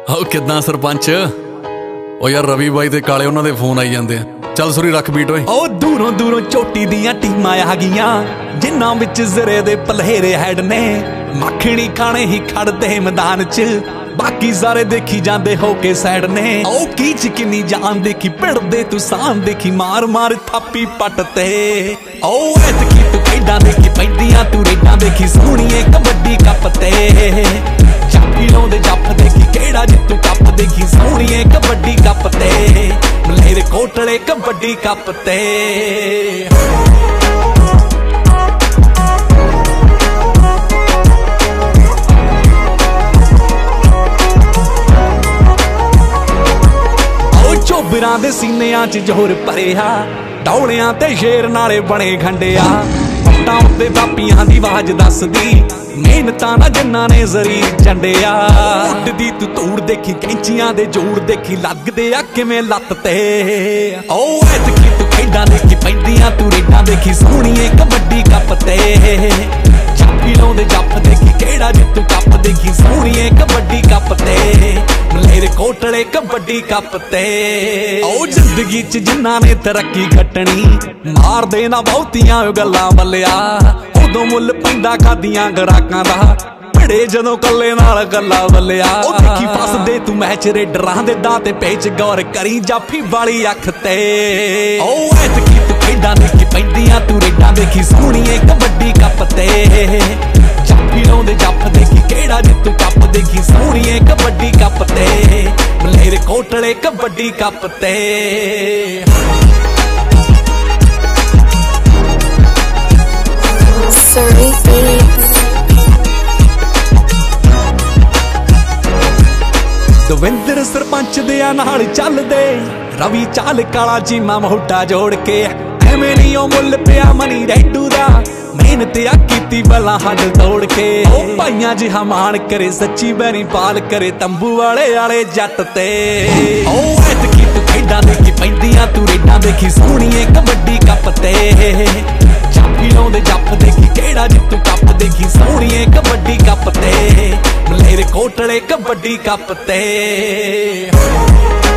ਹੋ ਕਿੱਦਾਂ ਸਰਪੰਚ? ਓ ਯਾਰ ਰਵੀ ਬਾਈ ਤੇ ਕਾਲੇ ਉਹਨਾਂ ਦੇ ਫੋਨ ਆਈ ਜਾਂਦੇ ਆ। ਚੱਲ ਸੁਰੀ ਰੱਖ ਬੀਟ ਓਏ। ਓ ਦੂਰੋਂ ਦੂਰੋਂ ਚੋਟੀ ਦੀਆਂ ਟੀਮਾਂ ਆ ਗਈਆਂ, ਜਿਨ੍ਹਾਂ ਵਿੱਚ ਜ਼ਰੇ ਦੇ ਪਲਹੇਰੇ ਹੈਡ ਨੇ। ਮੱਖਣੀ ਖਾਣੇ ਹੀ ਖੜਦੇ ਮੈਦਾਨ 'ਚ, ਬਾਕੀ ਸਾਰੇ ਦੇਖੀ ਜਾਂਦੇ ਹੋ ਕੇ ਸਾਈਡ ਨੇ। ਓ ਕੀ ਚ ਕਿੰਨੀ ਜਾਨ ਦੇਖੀ ਭਿੜਦੇ ਤੂੰ ਸਾਨ ਦੇਖੀ, ਮਾਰ ਮਾਰ ਥਾਪੀ ਪੱਟ ਤੇ। ਓ ਐਤਕੀ ਤੂੰ ਖੇਡਾਂ ਦੇਖੀ ਪੈਂਦੀਆਂ ਤੂੰ ਰੇਡਾਂ ਦੇਖੀ, ਸੋਹਣੀਏ ਕਬੱਡੀ ਕੱਪ ਤੇ। ਚਾਪੀ ਲਾਉਂਦੇ ਜੱਫ ਦੇਖੀ ਕਿਹੜਾ ਜਿੱਤੂ ਕੱਪ ਦੇਖੀ, ਸੋਹਣੀਏ ਕਬੱਡੀ ਕੱਪ ਤੇ। ਮਲੇਰ ਕੋਟਲੇ ਕਬੱਡੀ ਕੱਪ ਤੇ। ਚੋਬਰਾਂ ਦੇ ਸੀਨਿਆਂ 'ਚ ਜ਼ੋਰ ਭਰਿਆ, ਡੌਲਿਆਂ ਤੇ ਸ਼ੇਰ ਨਾਲੇ ਬਣੇ ਖੰਡਿਆ। ਪੱਟਾਂ ਉੱਤੇ ਦਾਪੀਆਂ ਦੀ ਆਵਾਜ਼ ਦੱਸਦੀ, ਮਿਹਨਤਾਂ ਨਾਲ ਜਿਨ੍ਹਾਂ ਨੇ ਜ਼ਰੀਰ ਚੰਡਿਆ। ਉੱਡਦੀ ਤੂੰ ਧੂੜ ਦੇਖੀ ਕੈਂਚੀਆਂ ਦੇ ਜੋੜ ਦੇਖੀ, ਲੱਗਦੇ ਆ ਕਿਵੇਂ ਲੱਤ ਤੇ। ਓ ਐਤਕੀ ਤੂੰ ਖੇਡਾਂ ਦੇਖੀ ਪੈਂਦੀਆਂ ਤੂੰ ਰੇਡਾਂ ਦੇਖੀ, ਸੋਹਣੀਏ ਕਬੱਡੀ ਕੱਪ ਤੇ। ਚਾਪੀ ਲਾਉਂਦੇ ਜੱਫ ਦੇਖੀ ਕਿਹੜਾ ਜਿੱਤੂ ਕੱਪ ਦੇਖੀ, ਸੋਹਣੀਏ ਕਬੱਡੀ ਕੱਪ ਤੇ। ਮਲੇਰ ਕੋਟਲੇ ਕਬੱਡੀ ਕੱਪ ਤੇ। ਓ ਜ਼ਿੰਦਗੀ 'ਚ ਜਿਨ੍ਹਾਂ ਨੇ ਤਰੱਕੀ ਖੱਟਣੀ, ਮਾਰਦੇ ਨਾ ਬਹੁਤੀਆਂ ਗੱਲਾਂ ਬੱਲਿਆ। ਉਦੋਂ ਮੁੱਲ ਪੈਂਦਾ ਖਾਦੀਆਂ ਗਰਾਕਾਂ ਦਾ, ਭਿੜੇ ਜਦੋਂ ਕੱਲੇ ਨਾਲ ਗੱਲਾਂ ਬੱਲਿਆ। ਉਹ ਦੇਖੀ ਫਸਦੇ ਤੂੰ ਮੈਚ ਰੇਡਰਾਂ ਦੇ ਦਾਂ ਤੇ ਪੇਚ, ਗੌਰ ਕਰੀ ਜਾਫੀ ਵਾਲੀ ਅੱਖ ਤੇ। ਓ ਐਤਕੀ ਤੂੰ ਖੇਡਾਂ ਦੇਖੀ ਪੈਂਦੀਆਂ ਤੂੰ ਰੇਡਾਂ ਦੇਖੀ, ਸੋਹਣੀਏ ਕਬੱਡੀ ਕੱਪ ਤੇ। ਚਾਪੀ ਲਾਉਂਦੇ ਜੱਫ ਦੇਖੀ ਕਿਹੜਾ ਜਿੱਤੂ ਕੱਪ ਦੇਖੀ, ਸੋਹਣੀਏ ਕਬੱਡੀ ਕੱਪ ਤੇ। ਮਲੇਰ ਕੋਟਲੇ ਕਬੱਡੀ ਕੱਪ ਤੇ। ਦਵਿੰਦਰ ਸਰਪੰਚ ਦੇ ਨਾਲ ਚੱਲਦੇ, ਰਵੀ ਚਾਲ ਕਾਲਾ ਚੀਮਾ ਮੋਢਾ ਜੋੜ ਕੇ। ਐਵੇਂ ਨੀ ਉਹ ਮੁੱਲ ਪਿਆ ਮਨੀ ਰੈਡੂ ਦਾ, ਮਿਹਨਤ ਆ ਕੀਤੀ ਬਲਾ ਹੱਡ ਤੋੜ ਕੇ। ਉਹ ਭਾਈਆਂ ਜਿਹਾ ਮਾਣ ਕਰੇ ਸੱਚੀ ਬੈਰੀ ਪਾਲ ਕਰੇ, ਤੰਬੂ ਵਾਲੇ ਜੱਟ ਤੇ। ਉਹ ਐਤਕੀ ਤੂੰ ਖੇਡਾਂ ਦੇਖੀ ਪੈਂਦੀਆਂ ਤੂੰ ਰੇਡਾਂ ਦੇਖੀ, ਸੋਹਣੀਏ ਕਬੱਡੀ ਕੱਪ ਤੇ। ਚਾਪੀ ਲਾਉਂਦੇ ਜੱਫ ਦੇਖੀ ਕਿਹੜਾ ਜਿੱਤੂ ਕੱਪ ਦੇਖੀ, ਸੋਹਣੀਏ ਕਬੱਡੀ ਕੱਪ ਤੇ। ਮਲੇਰ ਕੋਟਲੇ ਕਬੱਡੀ ਕੱਪ ਤੇ।